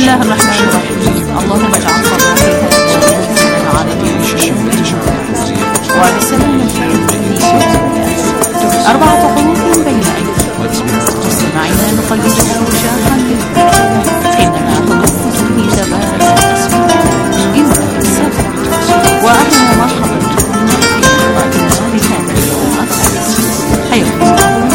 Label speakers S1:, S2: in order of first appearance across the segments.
S1: الله الرحمن الرحيم. اللهم اجعل صلاتي عليه وبسلامة أربعة حروف بين أيدينا مستمعين نقلده شاحا إنما تمثل تبارك اسمه إنك السبع. وأهلا ومرحبا بكم في لقائنا لهذا اليوم الخامس حيث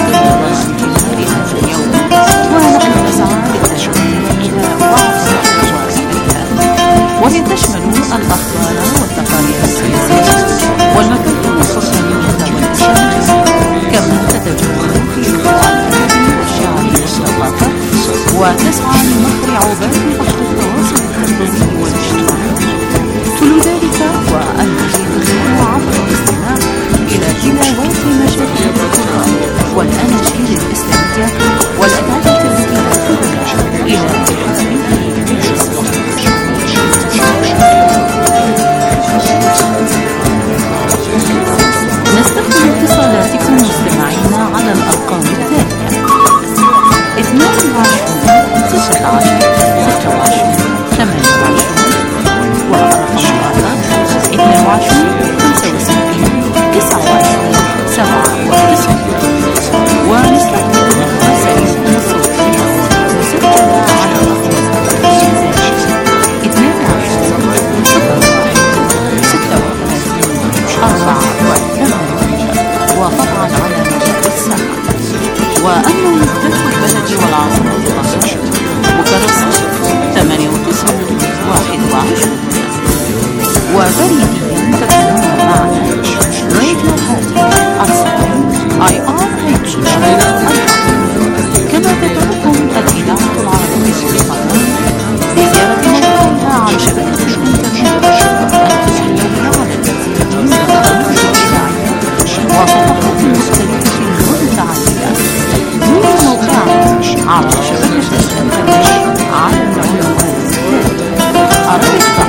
S1: وهي تشمل الأخبار والتقارير السياسية والمكاتب الصحفية والإنشاء، كما تتجول في الأدب والشعر والثقافة، وتسعى لنقر عباد بحر التواصل التلفزيوني والاجتماعي. كل ذلك والمزيد منه عبر الاستماع إلى تلاوات مشاهير القرآن والأناشيد الإسلامية والأدعية التي إلى نستقبل اتصالاتكم مستمعينا على الأرقام التالية: 22 16 26 28 ورقم آخر 22 65 29 97. ونستقبل رسائلكم الصوتية مسجلة على الرقم 22 وطبعا على مدار الساعة. وأما مفتاح البلد والعاصمة القاهرة بوكارست 98 21. وبريديا تكونون معنا راديو هاتف IR كما تدعوكم الإذاعة العربية للقناة لزيارة موقعها على شبكة الإنترنت وصفحات مختلفة متعددة من موقعنا على شبكة الإنترنت على العنوان أرابيستا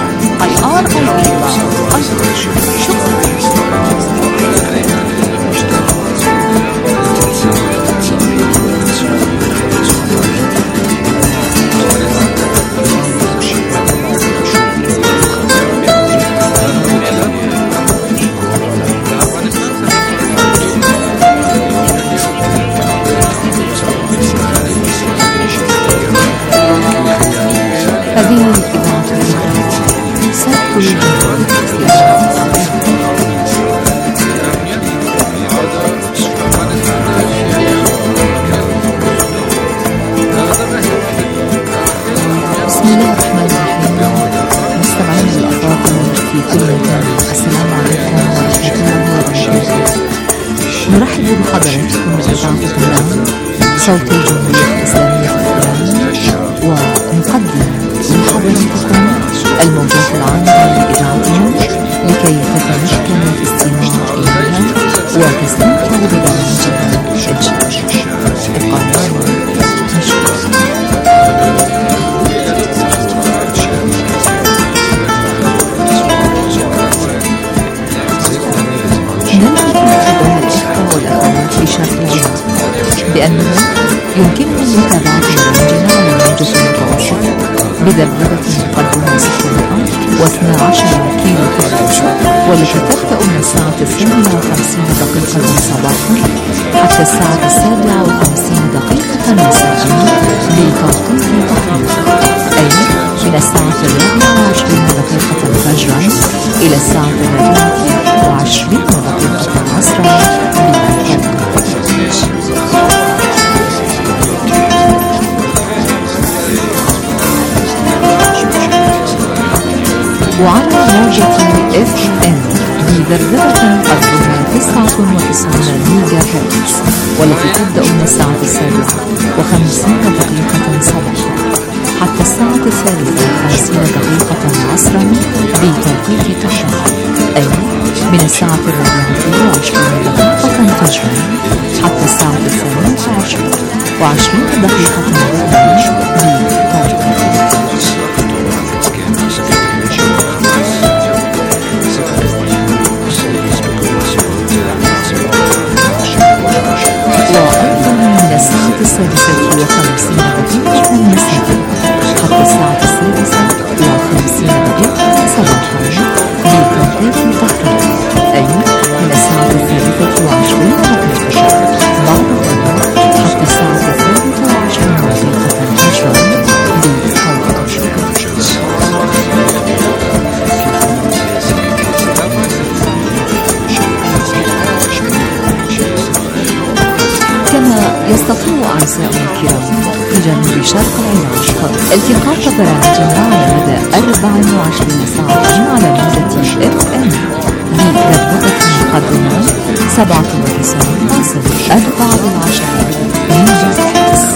S1: نرحب بحضراتكم بإذاعة صوت الجمهورية الإسلامية في إيران، ونقدم لحضراتكم الموجات العامة لإذاعتنا لكي تتمكن الاستماع إليها وتستمتع ببرامجها إن شاء الله. ابقى معنا بأنه يمكنكم متابعة برامجنا على الموجة المتوسطة بذبذبة مقدمة 612 كيلو هرتز، والتي تبدأ من الساعة 52 صباحا حتى الساعة 57 مساء بتوقيت تقريبا، أي من الساعة 24 فجرا إلى الساعة 23 عصرا وعلى موجة FM بذبذبة قدرها 99 ميجا هرتز، والتي تبدأ من الساعة 7:50 صباحا حتى الساعة 3:50 عصرا بتوقيت تحرير، أي من الساعة 24 فجرا حتى الساعة 22:20 وأيضا من الساعة 6:50 مساء حتى الساعة نساؤنا الكرام في جنوب شرق العراق. التقاط برامجنا على مدى 24 ساعة على موجة FM بذبذبة مقدمة 97.4 ميجا.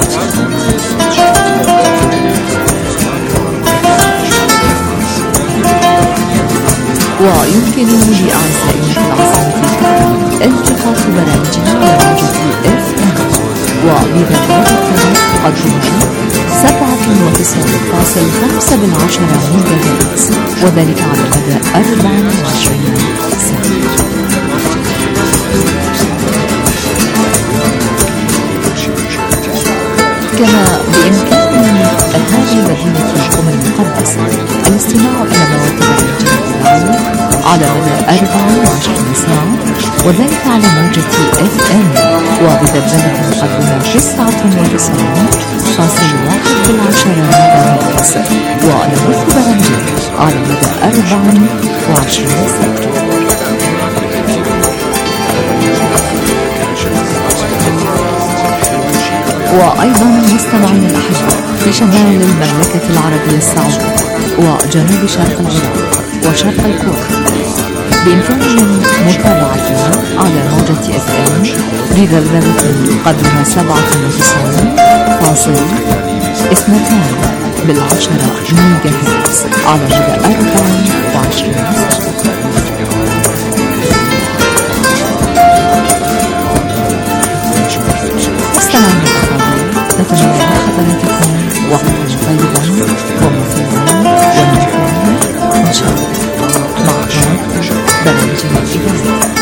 S1: ويمكن لأعزائنا الأعزاء التقاط برامجنا على موجة FM وبذبذبة مقدمة 97.5 ميجا، وذلك على مدى 24 ساعة. كما بإمكاننا هذه المدينة الأم المقدسة الاستماع إلى مواد برامجنا على مدى 24 ساعة، وذلك على موجة FM وبذبذبة مقدمة 99.1 ميجا، ونبث برامجنا على مدى 24 ساعة. وأيضا مستمعين الأحباء في شمال المملكة العربية السعودية وجنوب شرق العراق وشرق الكويت بإمكانهم متابعتنا على موجة FM بذبذبة مقدمة 97.2 ميجا هرتز على مدى 24 ساعة. نتمنى لحضراتكم وقتا طيبا ومفيدا ونافعا إن شاء الله مع برامجنا الإذاعية.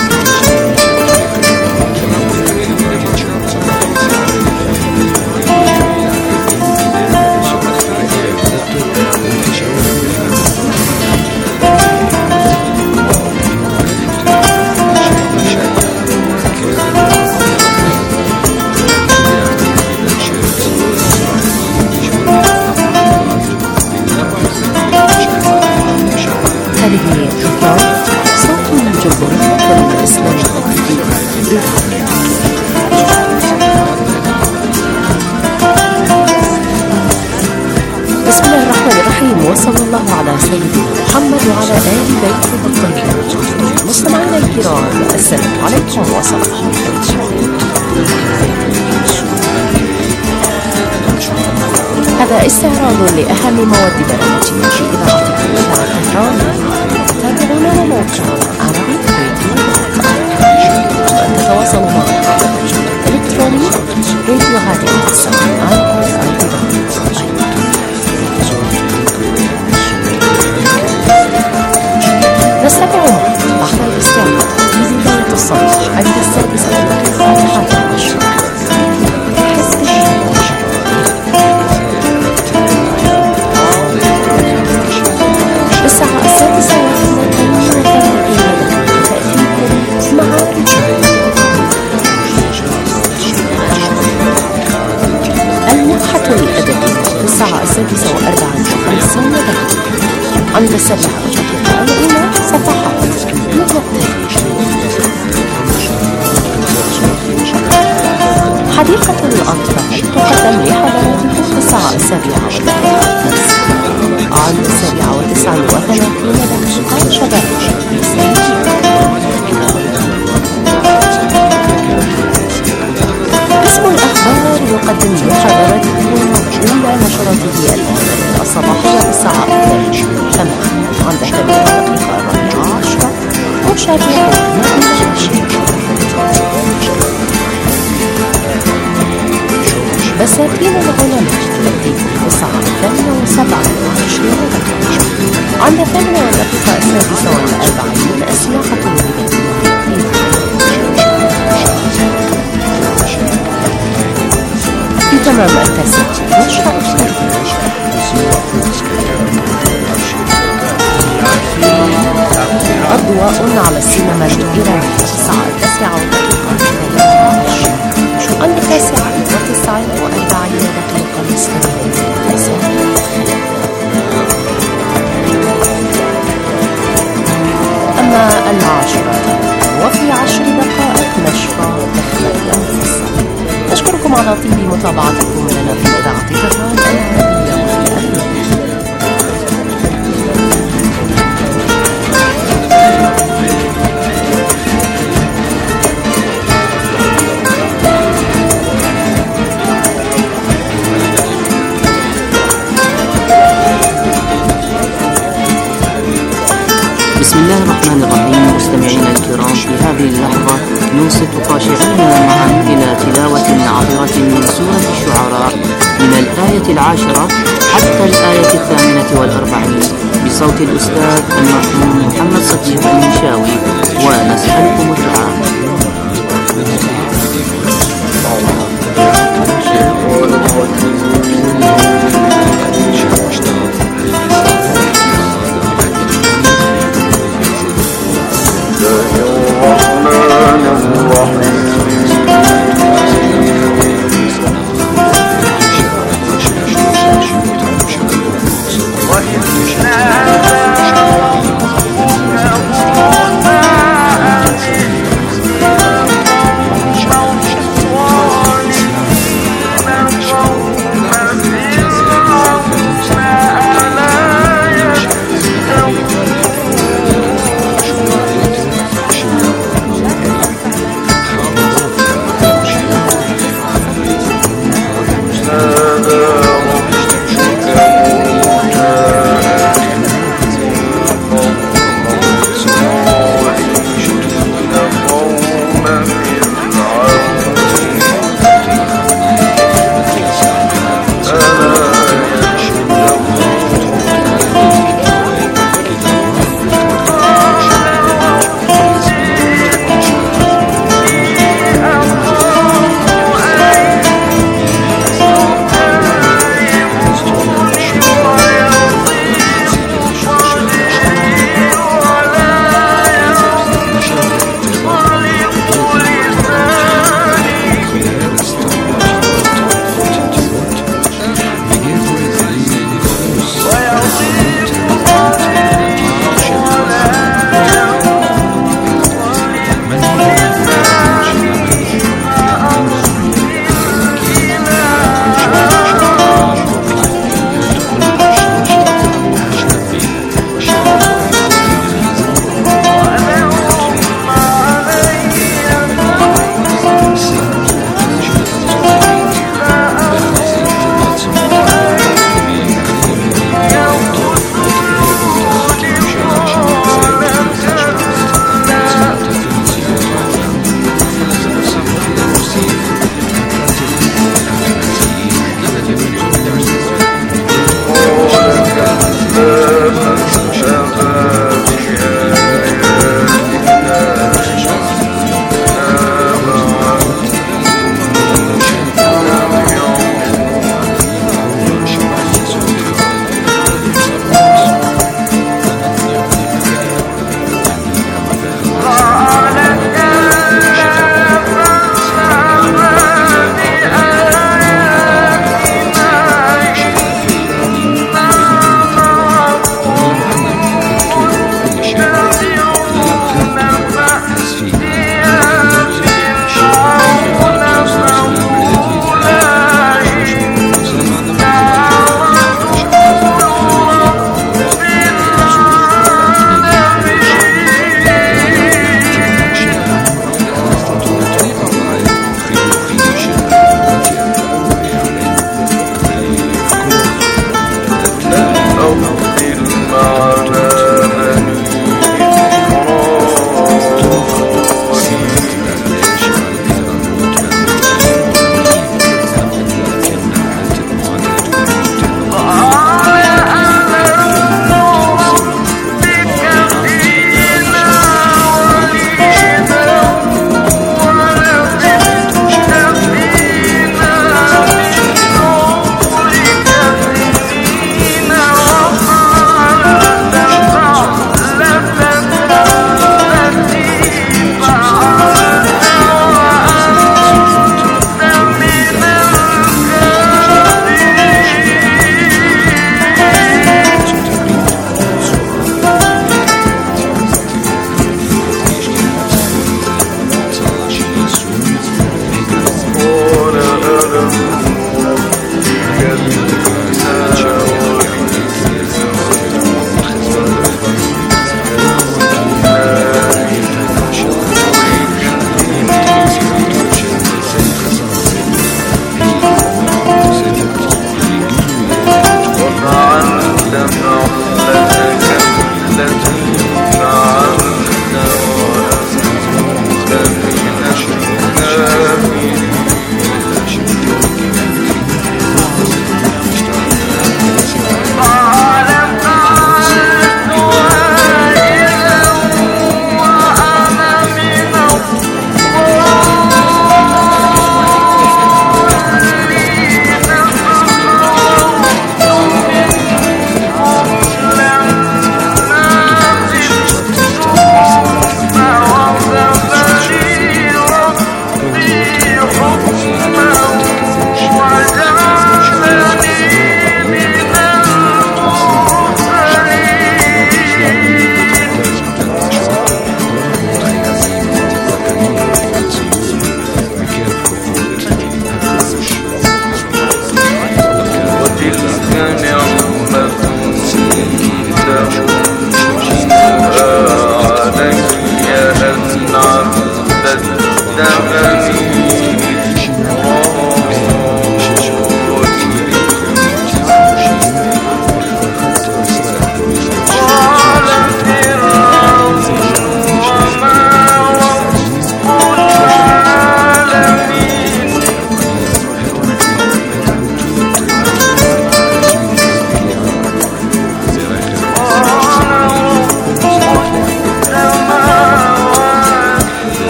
S1: بسم الله الرحمن الرحيم، وصلى الله على سيدنا محمد وعلى آل بيته الطاهرين. مستمعينا الكرام، السلام عليكم وصباح الخير. هذا استعراض لأهم مواد برامجنا في إذاعتكم إذاعة طهران. تابعونا على موقعنا عربي تتواصلوا معنا على الرجل الإلكتروني راديو هادي نستمع بعد الاستعراض في بداية الصباح عند 6:11 الساعة 6:54 عند 7 الأولى صفحات حديقة الأطفال تقدم لحضراتكم في الساعة 7:30 عند 7:39 شباب اسم الأخبار يقدم لحضراتكم أولى نشرته الصباحية في الساعة 8 عند 8:10 مشاركة بساتين العلماء تأتيكم في الساعة 8:27 عند 8:46 أسماحة في تمام 9 نشرة أضواء على السينما الإيرانية في الساعة 9:19 عند 9:49 أما 10 وفي 10 دقائق نشرة تخلية مفصلة. نشكركم على طيب متابعتكم لنا في إذاعة تهران العربية والألمانية.
S2: بسم الله الرحمن الرحيم. مستمعينا الكرام، في هذه اللحظة ننصت خاشعين معا إلى تلاوة عطرة من سورة الشعراء من الآية 10 حتى الآية 48 بصوت الأستاذ المرحوم محمد صديق المنشاوي، ونسألكم الدعاء.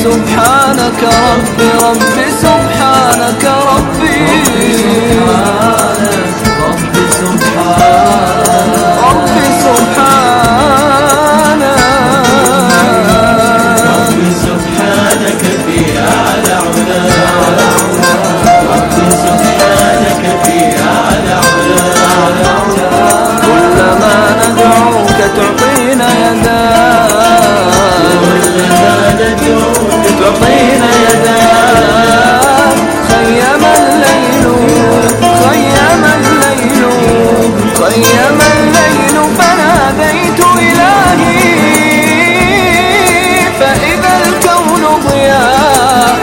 S3: سبحانك ربي ربي سبحانك ربي ربي سبحانك ربي سبحانك ربي سبحانك في أعلى علاك ربي سبحانك في أعلى علاك كلما ندعوك تعطينا يداك كلما ندعوك تعطينا يداك خيم الليل خيم الليل خيم الليل فناديت إلهي فإذا الكون ضياء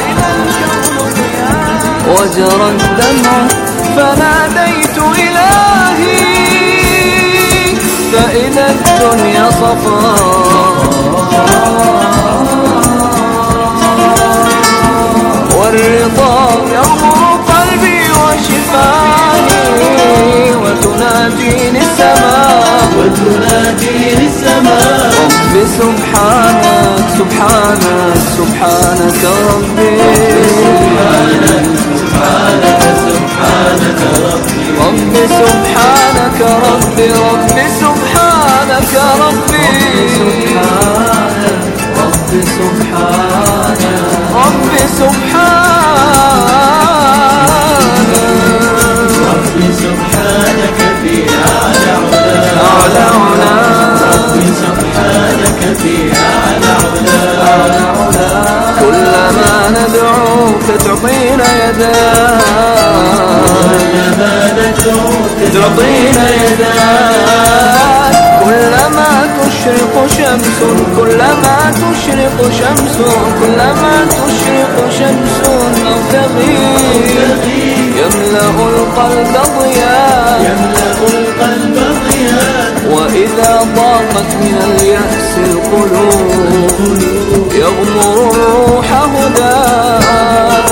S3: وجرى الدمع فناديت إلهي فإذا الدنيا صفاء والرضا يغمر قلبي وشفاني وتناديني السماء وتناديني السماء ربي سبحانك سبحانك سبحانك ربي سبحانك سبحانك سبحانك ربي ربي سبحانك ربي ربي سبحانك ربي ربي سبحانك ربي سبحانك ربي سبحانك في أعلى علاك ربي سبحانك في أعلى علاك كلما ندعوك تعطينا يداك كلما ندعوك تعطينا يداك كلما تشرق شمس كلما تشرق شمس كلما تشرق شمس نرتقي يملأ القلب ضياء يملأ القلب ضياء وإذا ضاقت من اليأس القلوب يغمر الروح هداك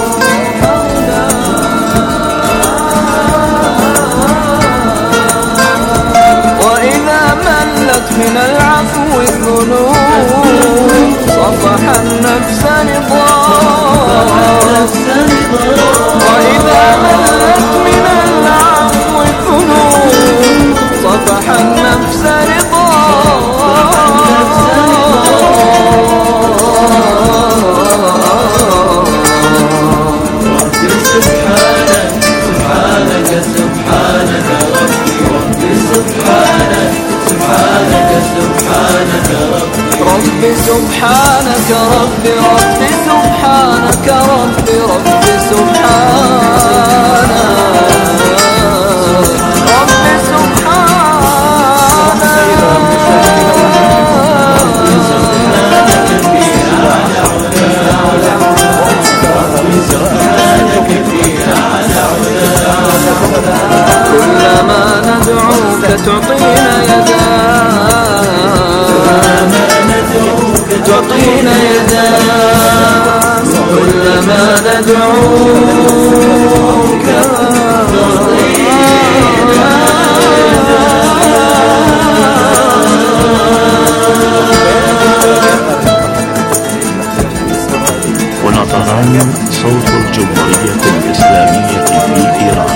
S3: وإذا ملت من العفو الذنوب صفح النفس رضاك وإذا ملت من العفو الذنوب صفح النفس ربي سبحانك ربي ربي سبحانك ربي ربي سبحانك ربي سبحانك كلما ندعوك تعطينا يداك تعطينا يداك كلما ندعوك
S4: هنا طهران صوت الجمهورية الإسلامية في إيران.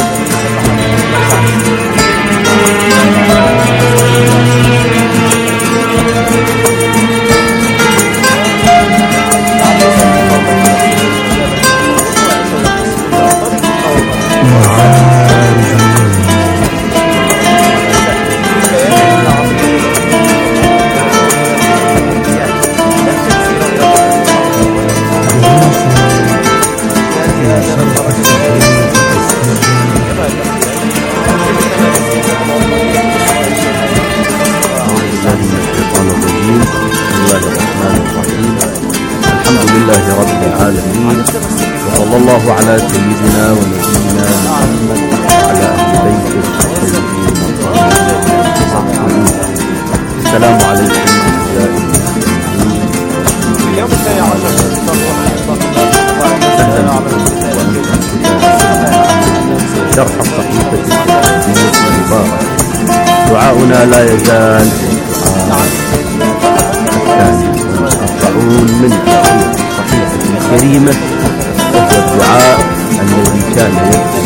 S5: وصلى الله على سيدنا ونبينا محمد وعلى أهل بيته الطيبين الطاهرين. السلام عليكم أعزائي المستمعين، أهلا بكم وأنتم تتابعون شرح الصحيفة الإسلامية المباركة. دعاؤنا لا يزال الدعاء الثاني والأربعون من الكريمة، وهو الدعاء الذي كان يدعو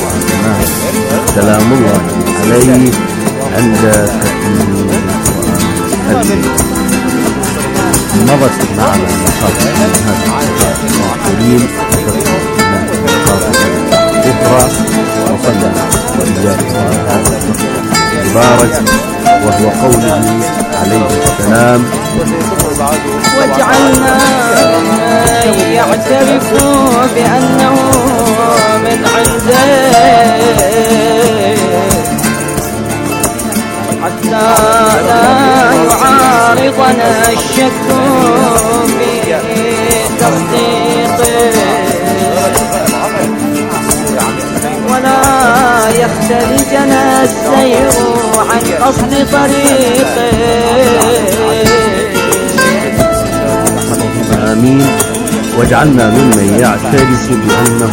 S5: سلام الله عليه عند تكميل القرآن. مضت معنا مخاطر من هذا الكريم أخرى، وصلى وإياكم على هذا المبارك، وهو قوله عليه السلام:
S3: واجعلنا ممن يعترفوا بأنه من عندك حتى لا يعارضنا الشك في تصديقه ولا يختلجنا السير عن قصد طريقه.
S5: آمين. واجعلنا ممن يعترف بأنه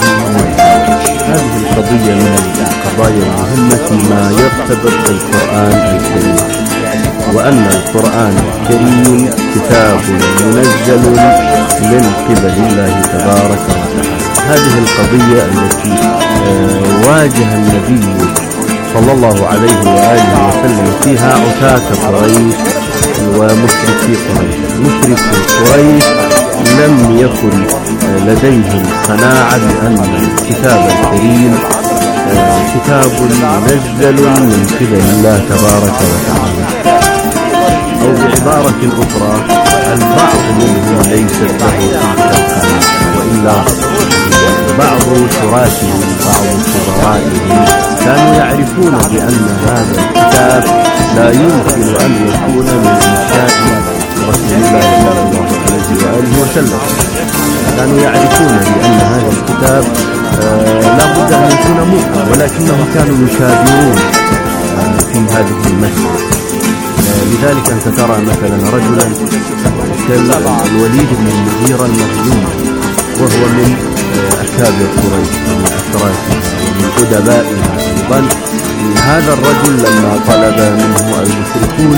S5: هذه القضية من القضايا المهمة ما يرتبط بالقرآن الكريم، وأن القرآن الكريم كتاب منزل من قبل الله تبارك وتعالى. هذه القضية التي واجه النبي صلى الله عليه وآله وسلم فيها عتاة قريش ومشركي قريش. مشركي قريش لم يكن لديهم قناعة بأن الكتاب الكريم كتاب منزل من قبل الله تبارك وتعالى، أو بعبارة أخرى البعض منهم ليست له تلك القناعة، وإلا بعض شراتهم بعض شرائهم كانوا يعرفون بأن هذا الكتاب لا يمكن أن يكون من إنشاء رسول الله صلى الله عليه وآله وسلم. كانوا يعرفون بأن هذا الكتاب لا بد أن يكون ممكن، ولكنهم كانوا يكابرون في هذه المسألة. لذلك أنت ترى مثلا رجلا كالوليد بن المغيرة المخزومي، وهو من أكابر قريش ومن أشرافها ومن أدبائها أيضا. هذا الرجل لما طلب منه المشركون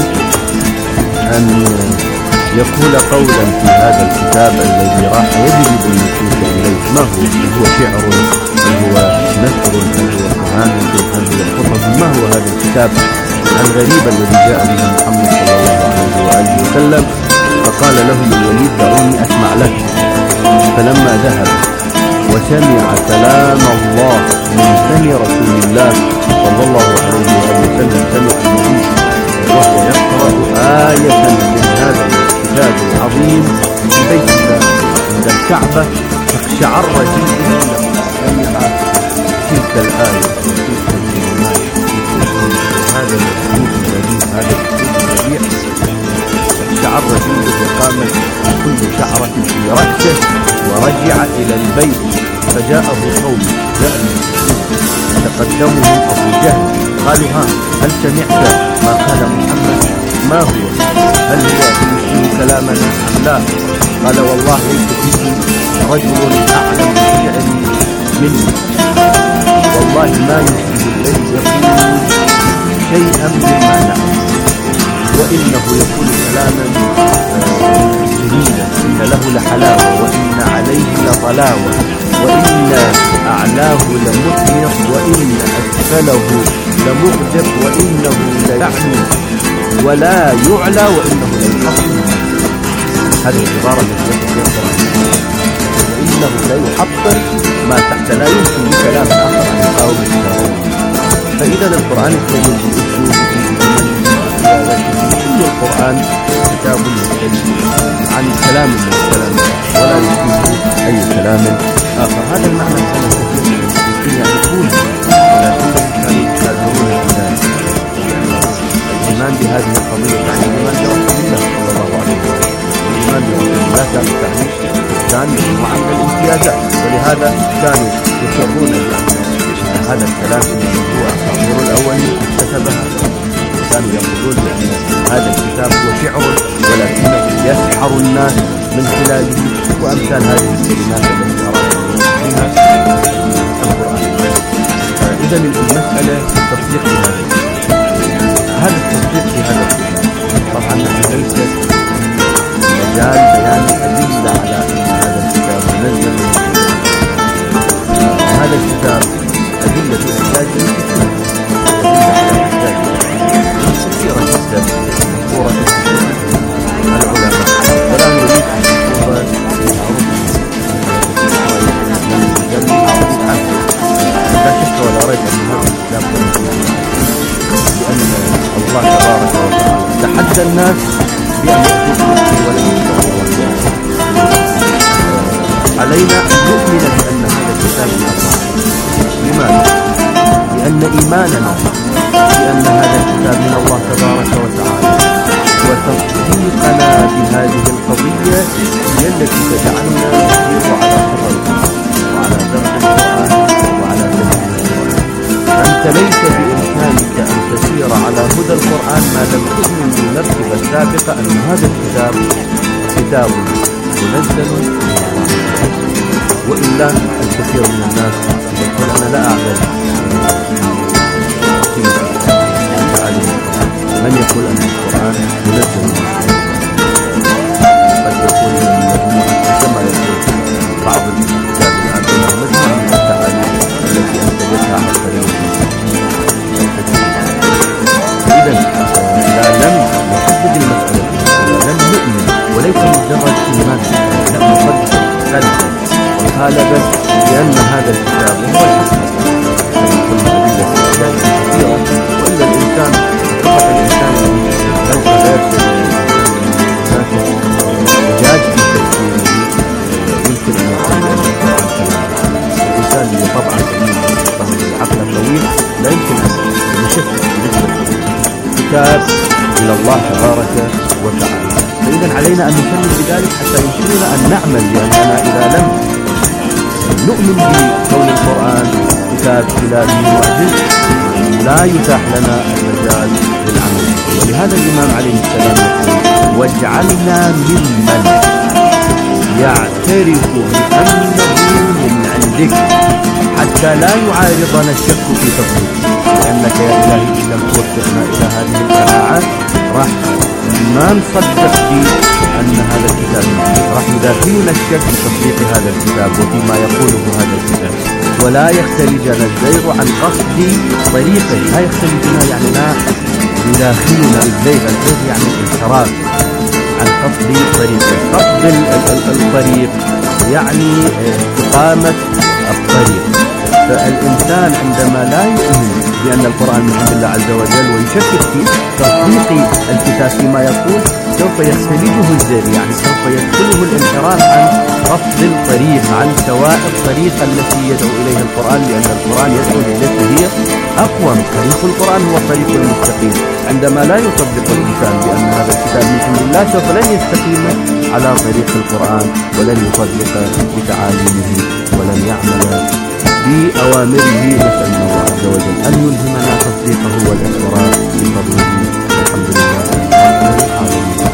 S5: أن يقول قولا في هذا الكتاب الذي راح يجلب النفوس إليه، ما هو شعر، هل هو نثر، هل هو كهانة، هل هو خطب، ما هو هذا الكتاب الغريب الذي جاء به محمد صلى الله عليه وآله وسلم؟ فقال لهم الوليد: دعوني أسمع لك. فلما ذهب وسمع كلام الله من فم رسول الله صلى الله عليه وآله وسلم، سمع النبي وهو يقرأ آية من هذا الكتاب العظيم في بيت الله عند الكعبة، اقشعر جلده سمع تلك الآية وتلك الكلمات، هذا الأسلوب البديع، هذا الأسلوب البديع، اقشعر جلده وقامت كل شعرة في رأسه، ورجع إلى البيت فجاءه قوم، تقدمهم أبو جهل، قالوا: هل سمعت ما قال محمد؟ ما هو؟ هل هو يشبه كلامنا أم لا؟ قال: والله ليس فيه رجل أعلم بالشعر مني، والله ما يشبه الذي يقول شيئا مما نعلم، وإنه يقول كلاما جميلا، إن له لحلاوة وإن عليه لطلاوة، وإن أعلاه لمثمر وإن أسفله لمغدق، وإنه ليعني ولا يعلى وإنه ليحطم. هذه العبارة التي يقول وإنه ليحطم ما تحت، لا يمكن بكلام آخر أن يقاوم الكلام. فإذا القرآن الكريم كل القرآن كتاب مختلف عن كلام من كلام ولا يشبه أي كلام آخر. هذا المعنى كان كثير من المسلمين يعرفون، ولكنهم كانوا يكابرون بذلك. الإيمان بهذه القضية يعني الإيمان برسول الله صلى الله عليه وسلم. الإيمان برسول الله كان تعني كان مجموعة من الامتيازات، ولهذا كانوا يصرون بأن هذا الكلام هو أساطير الأولين اكتسبها. كانوا يقولون بأن هذا الكتاب هو شعر ولكنه يسحر الناس من خلاله، وأمثال هذه الكلمات التي أراها فيها القرآن. إذا المسألة تصديق هذا التصديق في هذا الكتاب. طبعا ليس مجال بيان أدلة على أن هذا الكتاب علينا أن نؤمن بأن هذا الكتاب من الله. لماذا؟ لأن إيماننا بأن هذا الكتاب من الله تبارك وتعالى وتصديقنا بهذه القضية هي التي تجعلنا نسير على خطى وعلى درب القرآن وعلى تفسير القرآن. أنت ليس بإمكانك أن تسير على هدى القرآن ما لم تؤمن بالمرتبة السابقة أن هذا الكتاب كتاب منزل من الله. وإلا الكثير من الناس يقول أنا لا أعلم من يقول أن القرآن منزل من الله. قد يقول مجموعة كما يقول بعض الكتاب الآن أنها مجموعة من التعاليم التي أنتجتها عن طريق إذا لم نحدد المسألة ولم نؤمن وليس مجرد إيمان لم نصدق قلبا وقالبا بأن هذا الكتاب هو الحق كما قلنا أدلة كثيرة. وإلا الإنسان فقط الإنسان سوف لا يرسل وجاج في تفسيره يمكن أن يقول أن القرآن كلام الإنسان اللي طبعا فهم العقل الطويل لا يمكن أن يشكك كتاب من الله تبارك وتعالى. فإذا علينا أن نسلم بذلك حتى يمكننا أن نعمل، لأننا إذا لم نؤمن بكون القرآن كتاب إلهي معجز لا يتاح لنا المجال للعمل. ولهذا الإمام عليه السلام يقول واجعلنا ممن يعترف بأنه من عندك حتى لا يعارضنا الشك في تصديقه. لأنك يا إلهي إن لم توفقنا إلى هذه القناعة راح ما نصدق بأن هذا الكتاب راح يداخلنا الشك في تصديق هذا الكتاب وفيما يقوله هذا الكتاب. ولا يختلجنا الزيغ عن قصد طريقه. لا يختلجنا يعني لا يداخلنا الزيغ يعني الانحراف عن قصد طريقه. قصد الطريق يعني استقامة الطريق. فالإنسان عندما لا يؤمن بأن القرآن من عند الله عز وجل ويشكك في تصديق الكتاب فيما يقول سوف يختلجه الزيغ، يعني سوف يدخله الانحراف عن قصد الطريق، عن سواء الطريق التي يدعو إليها القرآن، لأن القرآن يدعو للتي هي أقوم. طريق القرآن هو الطريق المستقيم. عندما لا يصدق الإنسان بأن هذا الكتاب من عند الله سوف لن يستقيم على طريق القرآن ولن يصدق بتعاليمه ولن يعمل بأوامره. نسأل الله عز وجل أن يلهمنا تصديقه والإقرار بفضله. الحمد لله رب العالمين.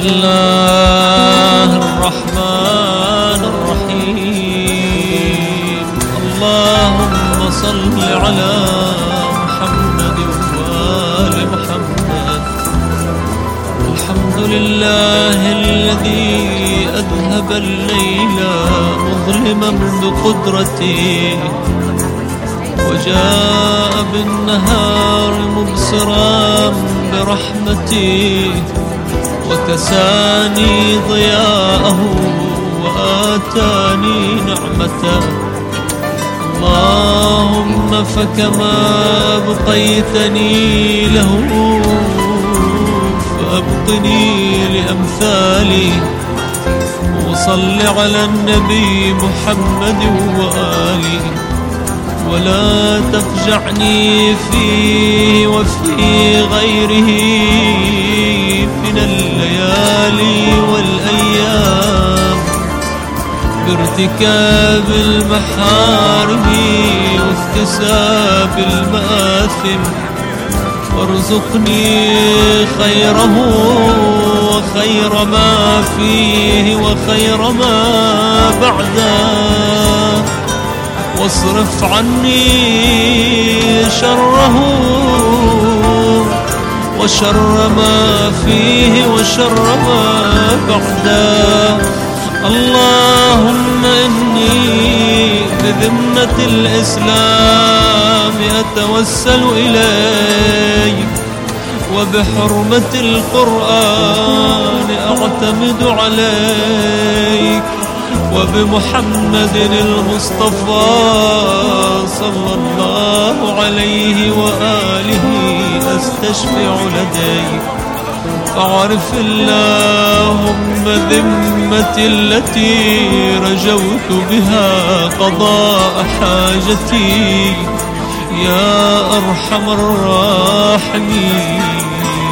S6: الله الرحمن الرحيم. اللهم صل على محمد وآل محمد. الحمد لله الذي أذهب الليل مظلما بقدرته وجاء بالنهار مبصرا برحمته وكساني ضياءه وآتاني نعمته. اللهم فكما أبقيتني له فأبقني لأمثالي. وصل على النبي محمد وآله ولا تفجعني فيه وفي غيره من الليالي والأيام بارتكاب المحارم واكتساب المآثم. وارزقني خيره وخير ما فيه وخير ما بعده. واصرف عني شره وشر ما فيه وشر ما بعده. اللهم إني بذمة الإسلام أتوسل إليك وبحرمة القرآن أعتمد عليك وبمحمد المصطفى صلى الله عليه وآله أستشفع لديك. فاعرف اللهم ذمتي التي رجوت بها قضاء حاجتي يا أرحم الراحمين.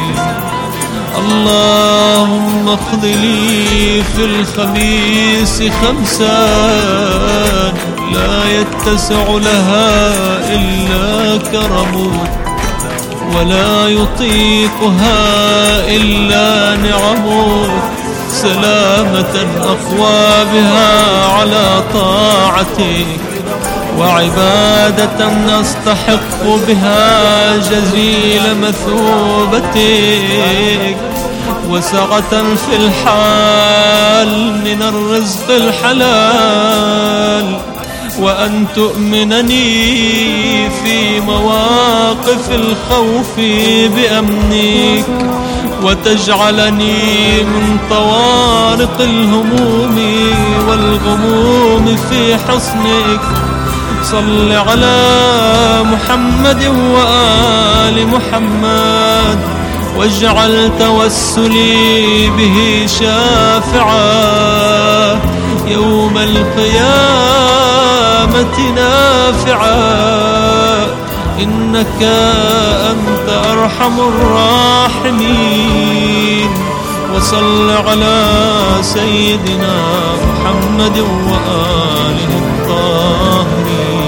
S6: اللهم اقض لي في الخميس 5 لا يتسع لها إلا كرمك ولا يطيقها إلا نعمك. سلامة أقوى بها على طاعتك وعبادة أستحق بها جزيل مثوبتك وسعة في الحال من الرزق الحلال. وأن تؤمنني في مواقف الخوف بأمنك وتجعلني من طوارق الهموم والغموم في حصنك. صل على محمد وآل محمد واجعل توسلي به شافعا يوم القيامة نافعا. إنك أنت أرحم الراحمين. وصل على سيدنا محمد وآله الطاهرين.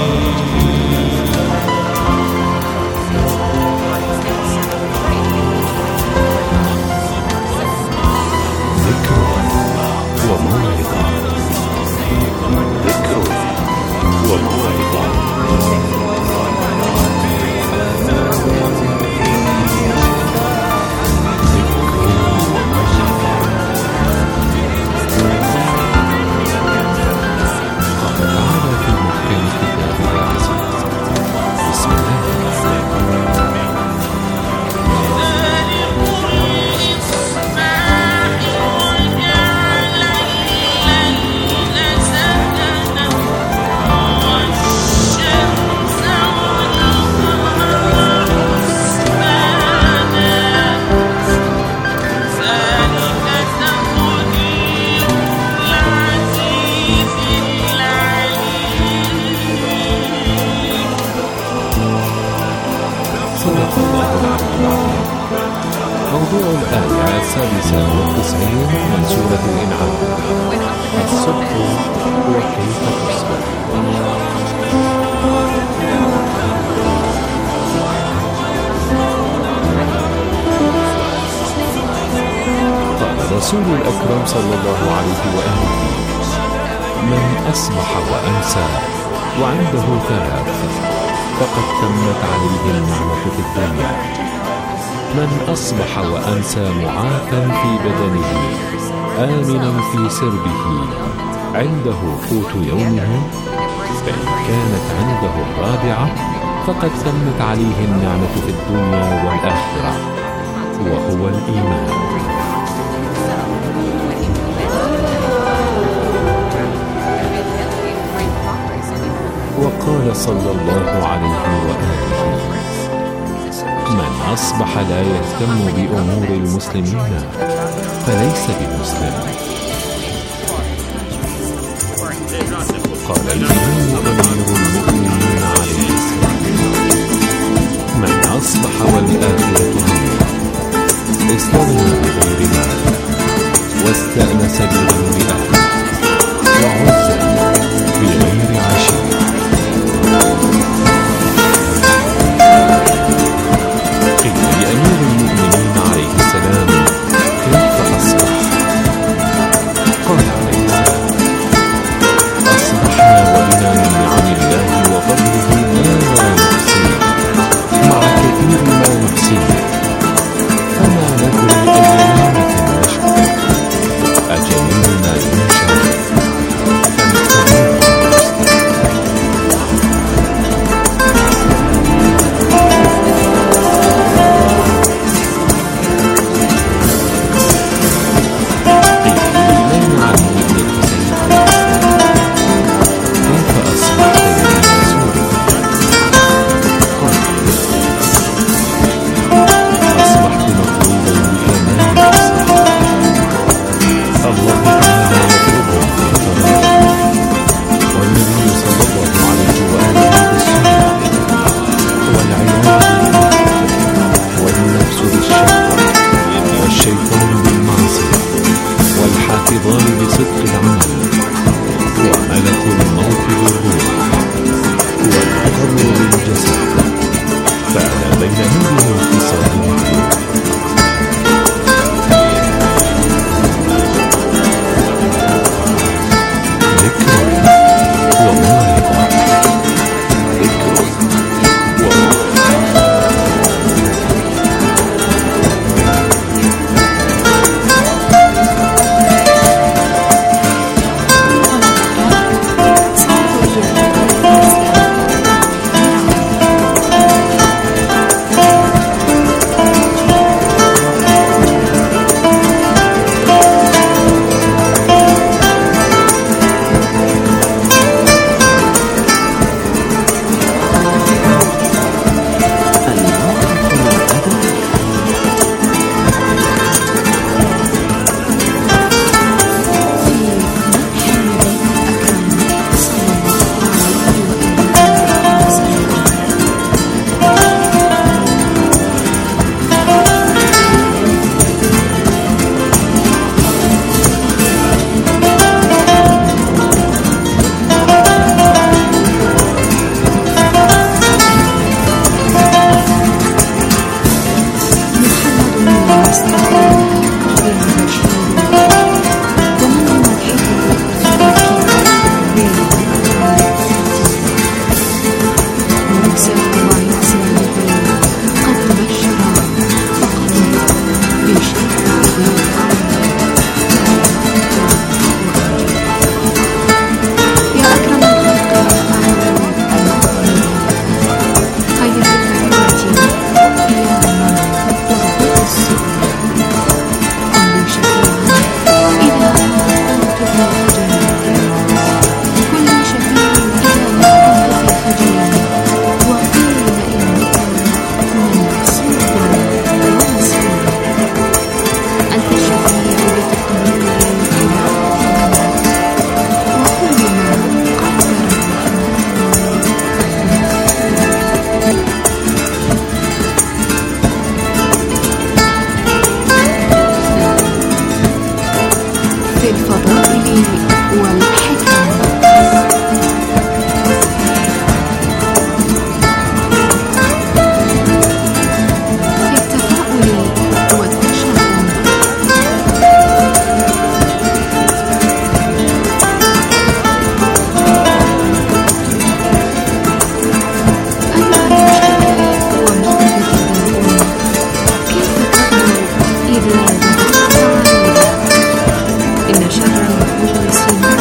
S7: موضوع الآية 96 من سورة الإنعام. الصدق وكيف تصبح. قال رسول الرسول الأكرم صلى الله عليه وآله: من أصبح وأمسى وعنده ثلاث فقد تمت عليه النعمة في الدنيا: من أصبح وأمسى معافى في بدنه آمنا في سربه عنده قوت يومه، فإن كانت عنده الرابعة فقد تمت عليه النعمة في الدنيا والآخرة، وهو الإيمان. وقال صلى الله عليه وآله: من أصبح لا يهتم بأمور المسلمين فليس بمسلم. قال الإمام أمير المؤمنين عليه السلام: من أصبح والآخرة همه استغنى بغير مال واستأنس بغير أهل وعز بغير عشير. قيل لأمير المؤمنين عليه السلام: كيف أصبح؟ قال عليه السلام: أصبحنا وبنا من نعم الله وفضله ما لا نحصيه مع كثير ما نحصيه، فما ندري أي نعمة نشكر، أجميل ما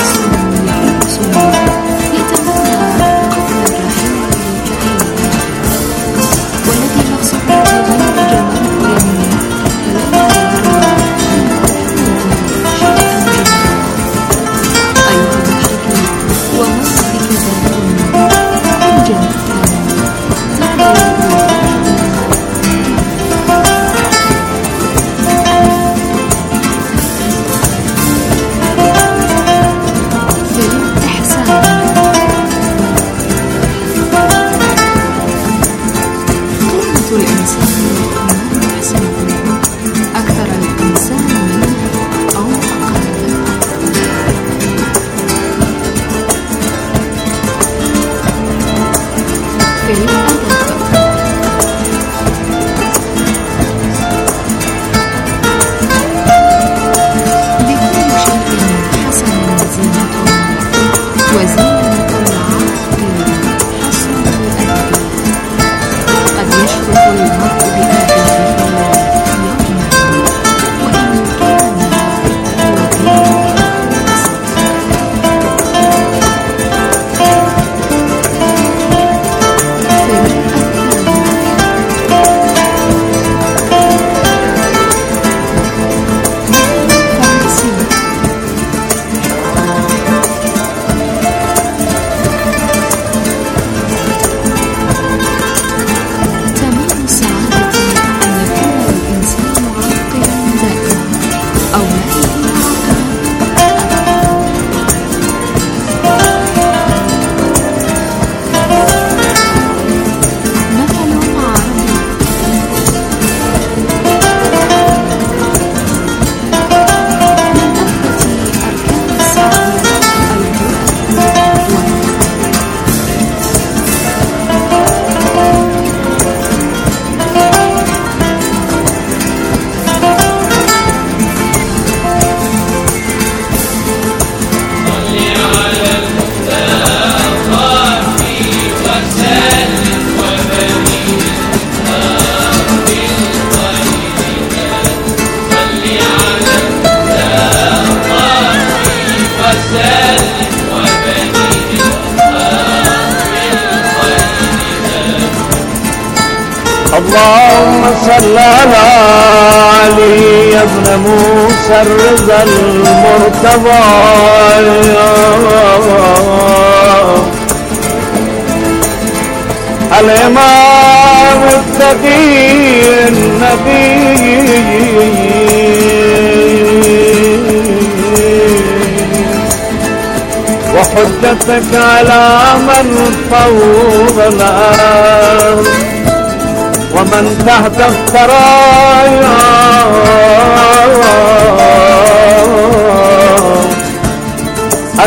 S8: اللهم صل على علي ابن موسى الرضا المرتضى الإمام التقي النبي وحجتك على من فوق الأرض ومن تحت الثرايا